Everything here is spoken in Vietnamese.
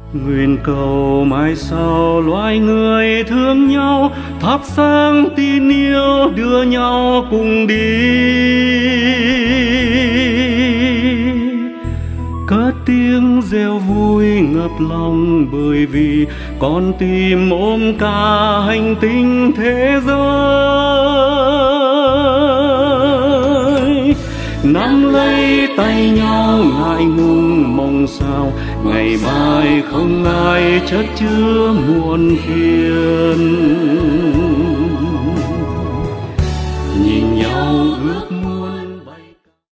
Nguyện cầu mai sau loài người thương nhau, thắp sáng tin yêu đưa nhau cùng đi. Cất tiếng reo vui ngập lòng, bởi vì con tim ôm cả hành tinh thế giới. Nắm lấy tay nhau ngại ngùng mong sao ngày mai không ai chất chứa muộn phiền. Nhìn nhau ước